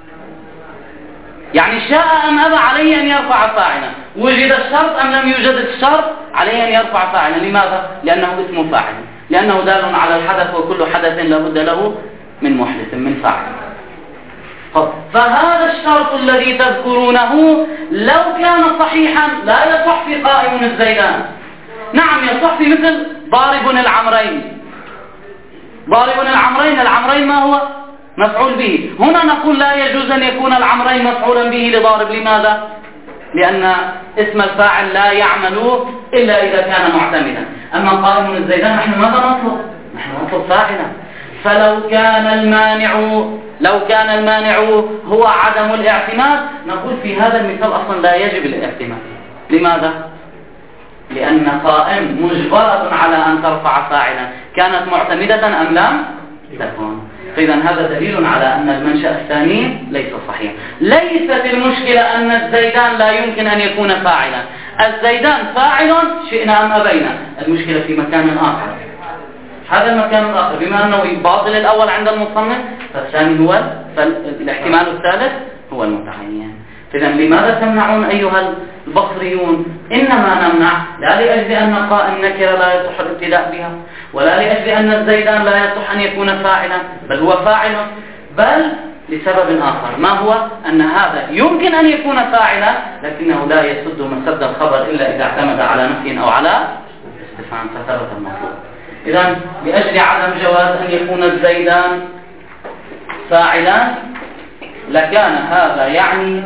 يعني شاء أم أبى عليه أن يرفع فاعلا، وجد الشرط أم لم يوجد الشرط عليه أن يرفع فاعلا. لماذا؟ لأنه اسم فاعل، لأنه دال على الحدث، وكل حدث لابد له من محدث من فاعل. فهذا الشرط الذي تذكرونه لو كان صحيحا لا يصح في قائم الزيدان. نعم يصح في مثل ضارب العمرين. ضارب العمرين، العمرين ما هو؟ مفعول به. هنا نقول لا يجوز أن يكون العمرين مفعولا به لضارب. لماذا؟ لأن اسم الفاعل لا يعمل إلا إذا كان معتمدا. أما قائم الزيدان نحن ماذا نطلب؟ نحن نطلب فاعلا. فلو كان المانع لو كان المانع هو عدم الاعتماد نقول في هذا المثال أصلا لا يجب الاعتماد. لماذا؟ لأن قائم مجبرة على أن ترفع فاعلا، كانت معتمدة أم لم تكن. فإذا هذا دليل على أن المنشأ الثاني ليس صحيح. ليست المشكلة أن الزيدان لا يمكن أن يكون فاعلا. الزيدان فاعل شئنا أم أبينا، المشكلة في مكان آخر. هذا المكان الآخر بما أنه باطل الأول عند المصنف فالثاني هو فالاحتمال الثالث هو المتعين. إذا لماذا تمنعون أيها البصريون؟ إنما نمنع لا لأجل أن قائم نكرة لا يصح الابتداء بها، ولا لأجل أن الزيدان لا يصح أن يكون فاعلا، بل هو فاعل، بل لسبب آخر. ما هو؟ أن هذا يمكن أن يكون فاعلا لكنه لا يسد مسد الخبر إلا إذا اعتمد على نفي أو على استفهام فثبت المطلوب. إذا لأجل عدم جواز أن يكون الزيدان فاعلا لكان هذا يعني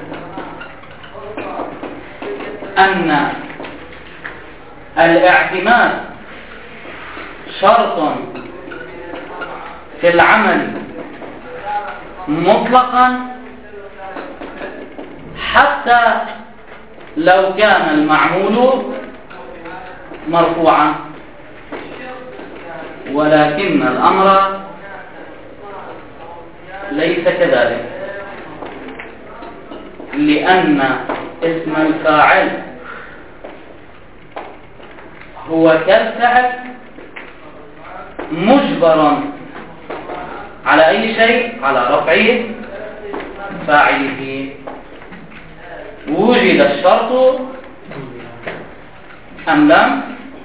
أن الاعتماد شرط في العمل مطلقا حتى لو كان المعمول مرفوعا، ولكن الأمر ليس كذلك، لأن اسم الفاعل هو كالفعل مجبر على أي شيء؟ على رفع فاعله، وجد الشرط أم لم؟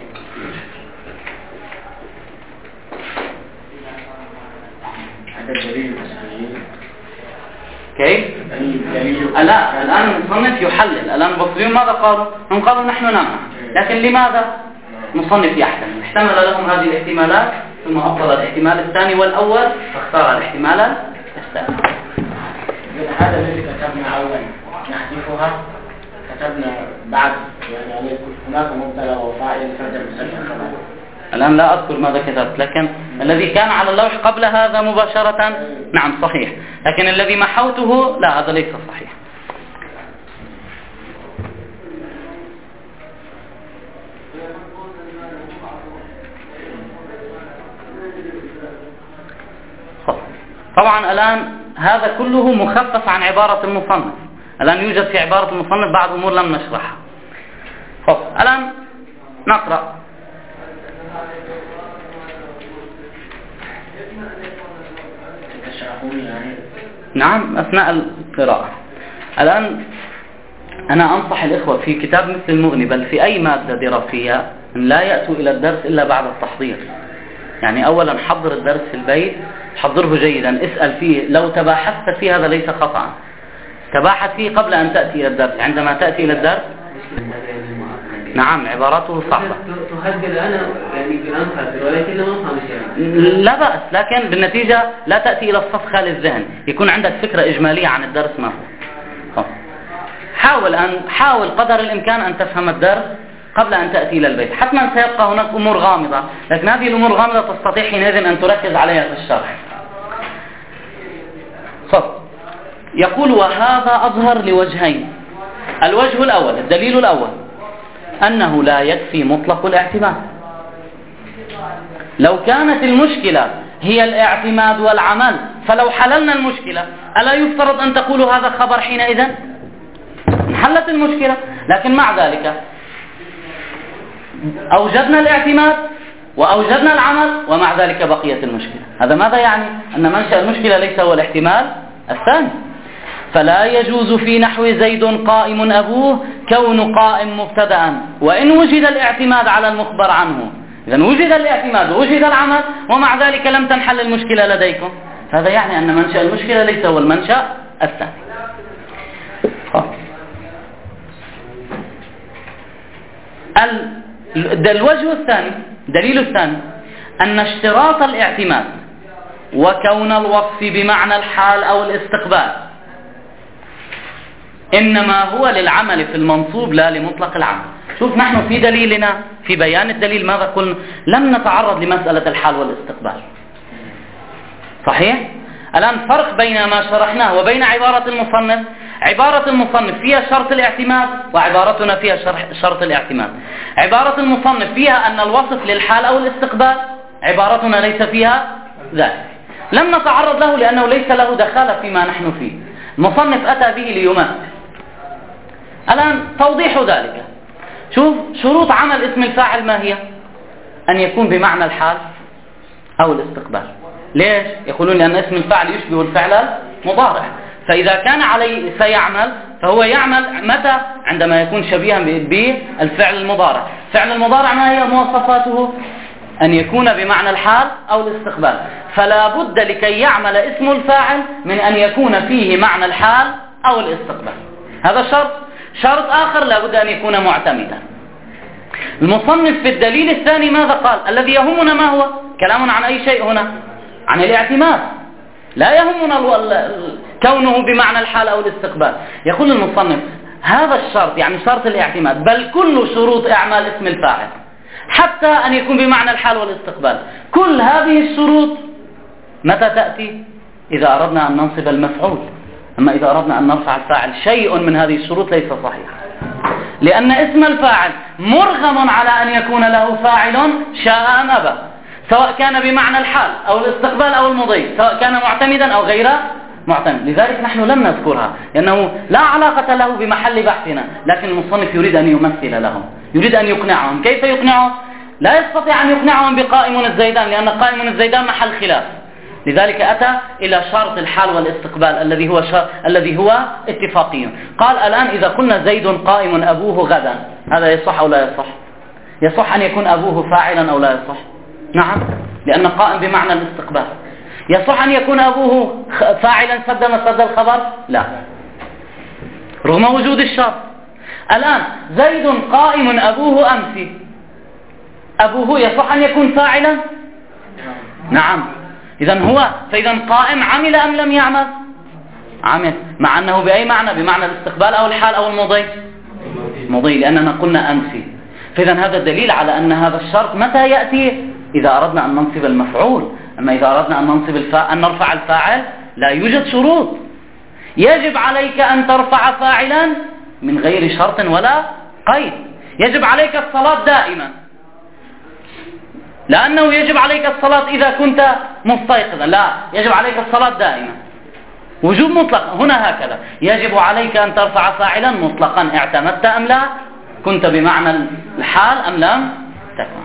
كيف؟ لا، الآن المصنف يحلل. الآن البصريون ماذا قالوا؟ هم قالوا نحن نمنع، لكن لماذا؟ مصنف يحتمل، احتمل لهم هذه الاحتمالات ثم أفضل الاحتمال الثاني والأول فاختار الاحتمال الثاني. هذا الذي كتبنا أولا نحذفها، كتبنا بعد يعني هناك مبتدا وفاعل فرد مسلم خبر. الآن لا أذكر ماذا كتبت، لكن الذي كان على اللوح قبل هذا مباشرة نعم صحيح، لكن الذي محوته لا، هذا ليس صحيح. طبعا الآن هذا كله مخفف عن عبارة المصنف. الآن يوجد في عبارة المصنف بعض أمور لم نشرحها. الآن نقرأ. نعم أثناء القراءة. الآن أنا أنصح الإخوة في كتاب مثل المغني بل في أي مادة دراسية أن لا يأتوا إلى الدرس إلا بعد التحضير. يعني أولا حضر الدرس في البيت، حضره جيدا، اسأل فيه، لو تباحثت فيه هذا ليس خطأ، تباحث فيه قبل أن تأتي إلى الدرس. عندما تأتي إلى الدرس نعم عباراته صعبة تهدد أنا يعني أنخذ ولكن ما أفهم شيئا. لا بأس، لكن بالنتيجة لا تأتي إلى الصف خالي الذهن، يكون عندك فكرة إجمالية عن الدرس ما هو. حاول أن حاول قدر الإمكان أن تفهم الدرس قبل أن تأتي إلى البيت. حتما سيبقى هناك أمور غامضة، لكن هذه الأمور الغامضة تستطيع حينئذ أن تركز عليها في الشرح. صف. يقول وهذا أظهر لوجهين. الوجه الأول، الدليل الأول أنه لا يكفي مطلق الاعتماد. لو كانت المشكلة هي الاعتماد والعمل فلو حللنا المشكلة ألا يفترض أن تقولوا هذا خبر حينئذ؟ انحلت المشكلة، لكن مع ذلك أوجدنا الاعتماد وأوجدنا العمل ومع ذلك بقيت المشكلة. هذا ماذا يعني؟ أن منشأ المشكلة ليس هو الاحتمال الثاني. فلا يجوز في نحو زيد قائم أبوه كون قائم مبتدأ وإن وجد الاعتماد على المخبر عنه. إذن وجد الاعتماد ووجد العمل ومع ذلك لم تنحل المشكلة لديكم، هذا يعني أن منشأ المشكلة ليس هو المنشأ الثاني. الوجه الثاني، دليل الثاني، أن اشتراط الاعتماد وكون الوصف بمعنى الحال أو الاستقبال إنما هو للعمل في المنصوب لا لمطلق العمل. شوف، نحن في دليلنا في بيان الدليل ماذا قلنا؟ لم نتعرض لمسألة الحال والاستقبال، صحيح؟ الآن فرق بين ما شرحناه وبين عبارة المصنف. عبارة المصنف فيها شرط الاعتماد وعبارتنا فيها شرط الاعتماد. عبارة المصنف فيها أن الوصف للحال أو الاستقبال، عبارتنا ليس فيها ذلك. لم نتعرض له لأنه ليس له دخالة فيما نحن فيه. المصنف أتى به ليمثل. الآن توضيح ذلك، شوف شروط عمل اسم الفاعل ما هي؟ أن يكون بمعنى الحال أو الاستقبال. ليش؟ يقولون لأن اسم الفاعل يشبه الفعل المضارع، فإذا كان عليه سيعمل فهو يعمل متى؟ عندما يكون شبيها بالفعل المضارع. فعل المضارع ما هي مواصفاته؟ أن يكون بمعنى الحال أو الاستقبال. فلا بد لكي يعمل اسم الفاعل من أن يكون فيه معنى الحال أو الاستقبال، هذا شرط. شرط آخر لا بد أن يكون معتمدا. المصنف في الدليل الثاني ماذا قال؟ الذي يهمنا ما هو؟ كلام عن أي شيء هنا؟ عن الاعتماد. لا يهمنا كونه بمعنى الحال أو الاستقبال. يقول المصنف هذا الشرط، يعني شرط الاعتماد، بل كل شروط إعمال اسم الفاعل حتى أن يكون بمعنى الحال والاستقبال، كل هذه الشروط متى تأتي؟ إذا أردنا أن ننصب المفعول. أما إذا أردنا أن نرفع الفاعل شيء من هذه الشروط ليس صحيحا، لأن اسم الفاعل مرغم على أن يكون له فاعل شاء أم أبى، سواء كان بمعنى الحال أو الاستقبال أو المضي، سواء كان معتمدا أو غير معتمد. لذلك نحن لم نذكرها لأنه لا علاقة له بمحل بحثنا، لكن المصنف يريد أن يمثل لهم، يريد أن يقنعهم. كيف يقنعهم؟ لا يستطيع أن يقنعهم بقائم الزيدان، لأن قائم الزيدان محل خلاف. لذلك أتى إلى شرط الحال والاستقبال الذي هو الذي هو اتفاقي. قال الآن إذا قلنا زيد قائم أبوه غدا، هذا يصح أو لا يصح؟ يصح أن يكون أبوه فاعلا أو لا يصح؟ نعم، لأن قائم بمعنى الاستقبال. يصح أن يكون أبوه فاعلا سد مسد الخبر؟ لا، رغم وجود الشرط. الآن زيد قائم أبوه أمس، أبوه يصح أن يكون فاعلا؟ نعم. إذن هو فإذا قائم عمل أم لم يعمل؟ عمل، مع أنه بأي معنى؟ بمعنى الاستقبال أو الحال أو المضي؟ مضي، لأننا قلنا أمسي. فإذا هذا دليل على أن هذا الشرط متى يأتي؟ إذا أردنا أن ننصب المفعول. أما إذا أردنا أن ننصب الفاعل، أن نرفع الفاعل، لا يوجد شروط. يجب عليك أن ترفع فاعلا من غير شرط ولا قيد. يجب عليك الصلاة دائما، لأنه يجب عليك الصلاة إذا كنت مستيقظا، لا، يجب عليك الصلاة دائما، وجوب مطلق. هنا هكذا يجب عليك أن ترفع فاعلا مطلقا، اعتمدت أم لا، كنت بمعنى الحال أم لم تكن.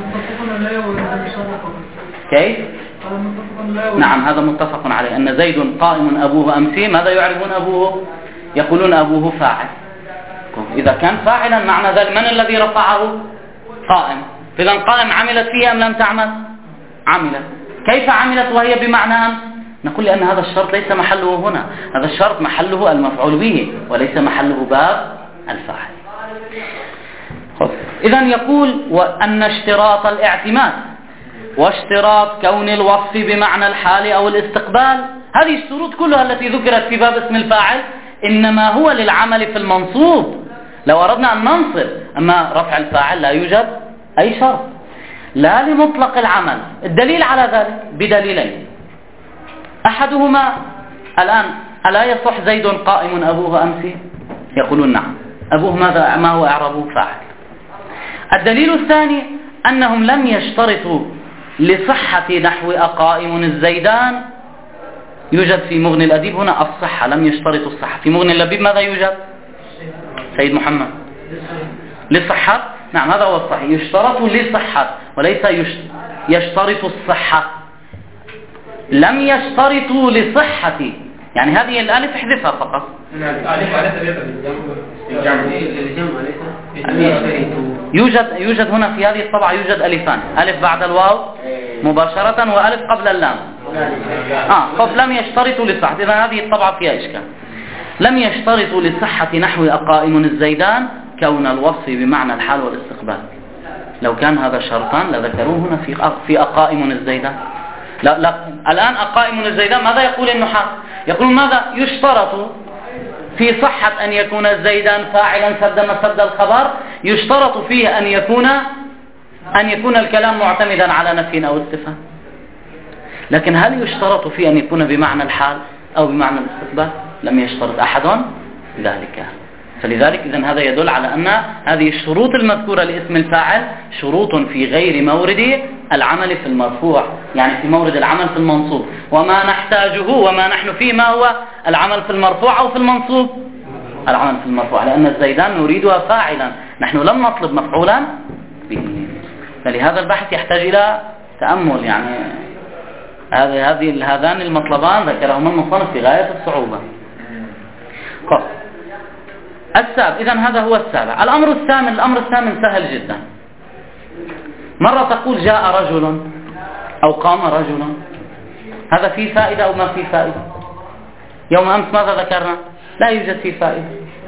كيف؟ نعم، هذا متفق عليه، أن زيد قائم أبوه أمسي. ماذا يعرفون أبوه؟ يقولون أبوه فاعل. إذا كان فاعلا معنى ذلك من الذي رفعه؟ قائم. فإذا قائم عملت فيه أم لم تعمل؟ عملت. كيف عملت وهي بمعنى أم؟ نقول لأن هذا الشرط ليس محله هنا، هذا الشرط محله المفعول به وليس محله باب الفاعل. إذن يقول وأن اشتراط الاعتماد واشتراط كون الوصف بمعنى الحال أو الاستقبال، هذه الشروط كلها التي ذكرت في باب اسم الفاعل إنما هو للعمل في المنصوب لو أردنا أن ننصب. أما رفع الفاعل لا يوجد أي شرط، لا لمطلق العمل. الدليل على ذلك بدليلين، أحدهما الآن ألا يصح زيد قائم أبوه أمسي؟ يقولون نعم، أبوه ماذا ما هو إعرابه؟ فاعل. الدليل الثاني أنهم لم يشترطوا لصحة نحو أقائم الزيدان. يوجد في مغني الأديب هنا الصحة، لم يشترطوا الصحة. في مغني الأديب ماذا يوجد؟ سيد محمد لصحة. نعم، هذا هو الصحيح، يشترط لصحة وليس يشترط الصحة. لم يشترطوا لصحة، يعني هذه الألف احذفها فقط. يوجد يوجد هنا في هذه الطبعة يوجد ألفان، ألف بعد الواو مباشرة وألف قبل اللام. آه خف لم يشترطوا لصحة. إذا هذه الطبعة فيها إشكال. لم يشترطوا لصحة نحو أقائم الزيدان كون الوصف بمعنى الحال والاستقبال. لو كان هذا شرطان لذكروه هنا في في أقائم الزيدان. لا لا الآن أقائم الزيدان ماذا يقول النحاة؟ يقول ماذا يشترط في صحة أن يكون الزيدان فاعلا سد مسد الخبر؟ يشترط فيه أن يكون أن يكون الكلام معتمدا على نفي أو استفهام. لكن هل يشترط فيه أن يكون بمعنى الحال أو بمعنى الاستقبال؟ لم يشترط أحد ذلك. فلذلك إذن هذا يدل على أن هذه الشروط المذكورة لاسم الفاعل شروط في غير مورد العمل في المرفوع، يعني في مورد العمل في المنصوب. وما نحتاجه وما نحن فيه ما هو العمل في المرفوع أو في المنصوب؟ العمل في المرفوع، لأن الزيدان نريدها فاعلا، نحن لم نطلب مفعولا به. فلهذا البحث يحتاج إلى تأمل. يعني هذه هذه هذان المطلبان ذكرهما المصنف في غاية الصعوبة. طب السابع، إذن هذا هو السابع. الأمر الثامن، الأمر الثامن سهل جدا. مرة تقول جاء رجل أو قام رجل، هذا فيه فائدة أو ما فيه فائدة؟ يوم أمس ماذا ذكرنا؟ لا يوجد فيه فائدة.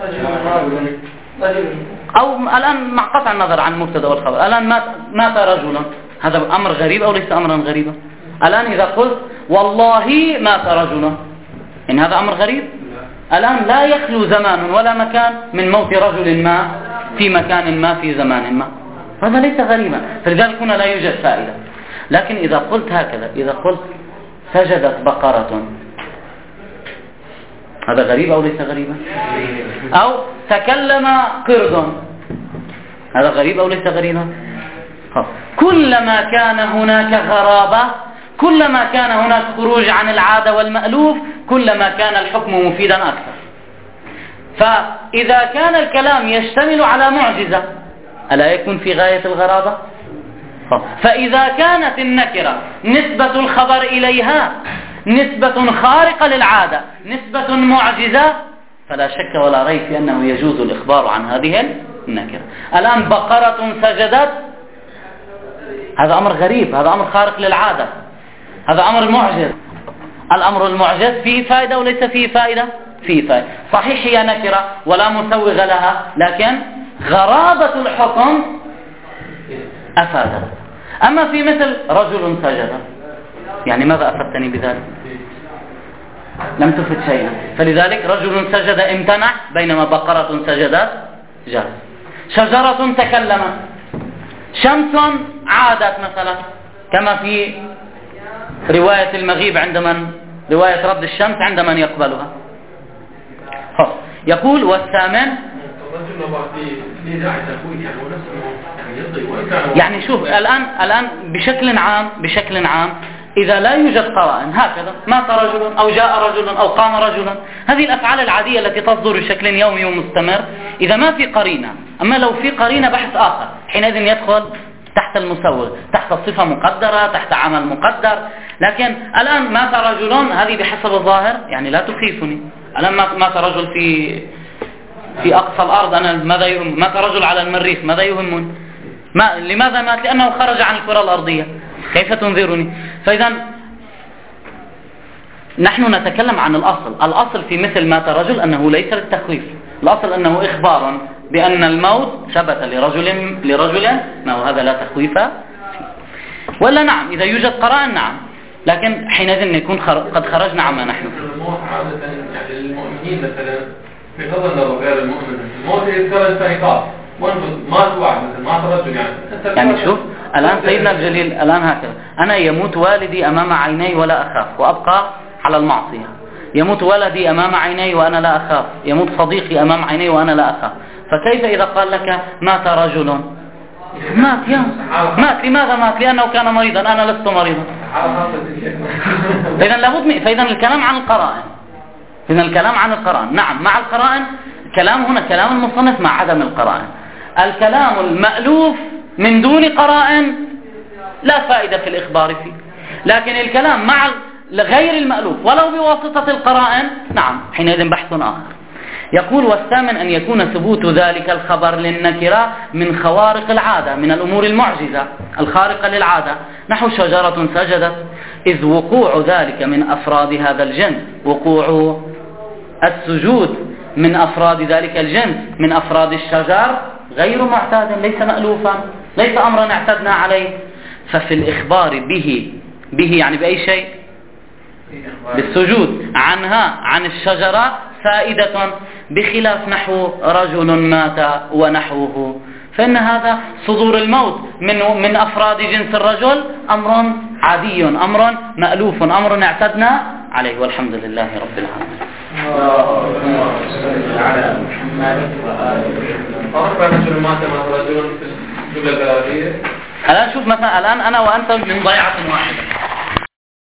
أو الآن مع قطع النظر عن المبتدا والخبر، الآن مات مات رجل، هذا أمر غريب أو ليس أمرا غريبا؟ الآن إذا قلت والله مات رجل، إن هذا أمر غريب؟ الآن لا يخلو زمان ولا مكان من موت رجل ما في مكان ما في زمان ما، هذا ليس غريبا، فلذلك هنا لا يوجد فائدة. لكن إذا قلت هكذا، إذا قلت سجدت بقرة، هذا غريب أو ليس غريبا؟ أو تكلم قرد، هذا غريب أو ليس غريبا؟ كلما كان هناك غرابة، كلما كان هناك خروج عن العادة والمألوف، كلما كان الحكم مفيدا أكثر. فإذا كان الكلام يشتمل على معجزة ألا يكون في غاية الغرابة؟ فإذا كانت النكرة نسبة الخبر إليها نسبة خارقة للعادة، نسبة معجزة، فلا شك ولا ريب في أنه يجوز الإخبار عن هذه النكرة. الآن بقرة سجدت، هذا أمر غريب، هذا أمر خارق للعادة، هذا أمر معجز. الأمر المعجز فيه فائدة وليس فيه فائدة؟ فيه فائدة. صحيح هي نكرة ولا مسوغ لها، لكن غرابة الحكم أفادت. أما في مثل رجل سجد، يعني ماذا أفدتني بذلك؟ لم تفد شيئا. فلذلك رجل سجد امتنع، بينما بقرة سجدت جاز. شجرة تكلمت، شمس عادت مثلا، كما في رواية المغيب عند من؟ رواية رد الشمس عند من يقبلها. يقول والثامن، يعني شوف الآن الآن بشكل عام بشكل عام إذا لا يوجد قرائن، هكذا مات رجل أو جاء رجل أو قام رجل، هذه الأفعال العادية التي تصدر بشكل يومي ومستمر، إذا ما في قرينة. أما لو في قرينة بحث آخر، حينئذ يدخل تحت المسوغ، تحت صفة مقدرة، تحت عمل مقدر. لكن الآن مات رجل، هذه بحسب الظاهر يعني لا تخيفني. الآن مات رجل في في أقصى الأرض، أنا ماذا يهم؟ مات رجل على المريخ، ماذا يهمني؟ ما لماذا مات؟ لأنه خرج عن الكرة الأرضية، كيف تنذرني؟ فإذا نحن نتكلم عن الأصل. الأصل في مثل مات رجل أنه ليس للتخويف، الأصل أنه إخبار بأن الموت ثبت لرجل لرجل ما، وهذا لا تخويف فيه. ولا نعم إذا يوجد قرائن نعم، لكن حينئذ نكون خر... قد خرجنا عما نحن فيه. الموت عادة يعني للمؤمنين مثلا في نظر غير المؤمن، الموت يذكر الفريقات ما توعد مثل ما ترجل يعني. يعني شوف الآن سيدنا الجليل الآن هكذا، أنا يموت والدي أمام عيني ولا أخاف وأبقى على المعصية، يموت ولدي أمام عيني وأنا لا أخاف، يموت صديقي أمام عيني وأنا لا أخاف. فكيف إذا قال لك مات رجل؟ مات يا مات، لماذا مات؟ لأنه كان مريضا، أنا لست مريضا. فإذا لابد من... فإذا الكلام عن القرائن، إذا الكلام عن القرائن نعم مع القرائن، كلام هنا كلام المصنف مع عدم القرائن. الكلام المألوف من دون قرائن لا فائدة في الإخبار فيه، لكن الكلام مع غير المألوف ولو بواسطة القرائن نعم، حينئذ بحث آخر. يقول والثامن أن يكون ثبوت ذلك الخبر للنكرة من خوارق العادة، من الأمور المعجزة الخارقة للعادة، نحو شجرة سجدت، إذ وقوع ذلك من أفراد هذا الجنس، وقوع السجود من أفراد ذلك الجنس من أفراد الشجر غير معتاد، ليس مألوفا، ليس أمرا اعتدنا عليه. ففي الإخبار به به يعني بأي شيء؟ بالسجود عنها عن الشجرة فائدة، بخلاف نحو رجل مات ونحوه، فإن هذا صدور الموت من من أفراد جنس الرجل أمر عادي، أمر مألوف، أمر اعتدنا عليه، والحمد لله رب العالمين. الآن شوف مثلا، الآن أنا وأنت من ضيعة واحدة،